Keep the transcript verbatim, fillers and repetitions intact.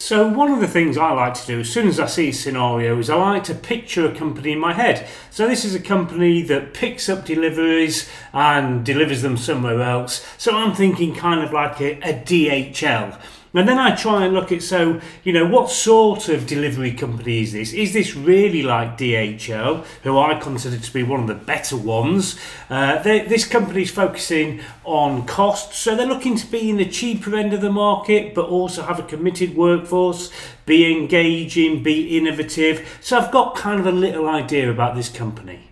So one of the things I like to do as soon as I see a scenario is I like to picture a company in my head. So this is a company that picks up deliveries and delivers them somewhere else. So I'm thinking kind of like a, a D H L. And then I try and look at, so, you know, what sort of delivery company is this? Is this really like D H L, who I consider to be one of the better ones? Uh, this company is focusing on costs, so they're looking to be in the cheaper end of the market, but also have a committed workforce, be engaging, be innovative. So I've got kind of a little idea about this company.